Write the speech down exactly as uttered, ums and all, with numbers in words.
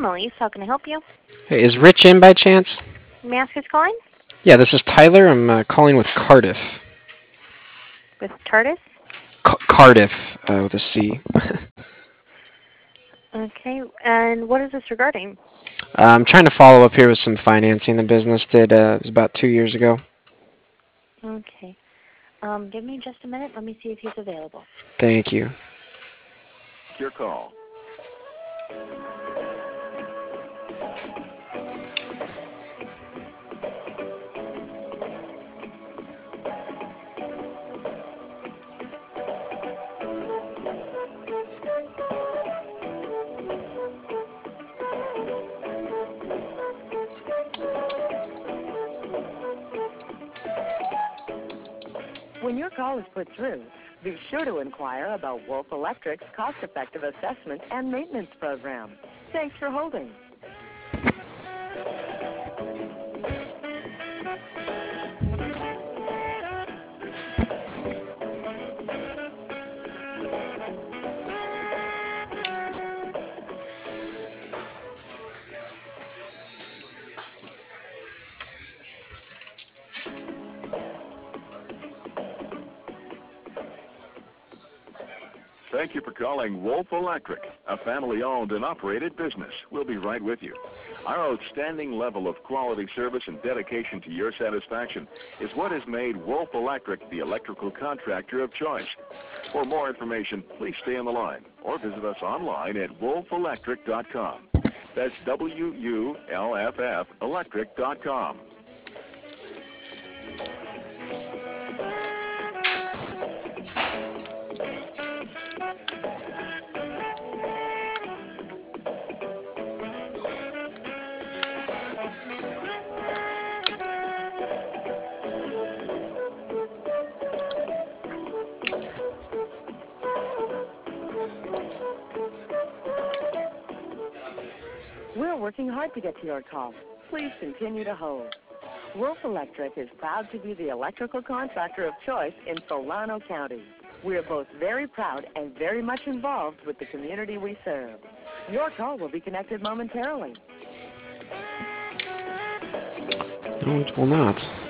Elise. How can I help you? Hey, is Rich in by chance? May I ask who's calling? Yeah, this is Tyler. I'm uh, calling with Cardiff. With TARDIS? C- Cardiff uh, with a C. Okay, and what is this regarding? I'm trying to follow up here with some financing the business did. Uh, it was about two years ago. Okay. Um, give me just a minute. Let me see if he's available. Thank you. Your call. When your call is put through, be sure to inquire about Wolf Electric's cost-effective assessment and maintenance program. Thanks for holding. Thank you for calling Wolf Electric, a family-owned and operated business. We'll be right with you. Our outstanding level of quality service and dedication to your satisfaction is what has made Wolf Electric the electrical contractor of choice. For more information, please stay on the line or visit us online at wolf electric dot com. That's W U L F F electric dot com. We're working hard to get to your call. Please continue to hold. Wolf Electric is proud to be the electrical contractor of choice in Solano County. We're both very proud and very much involved with the community we serve. Your call will be connected momentarily. No, it will not.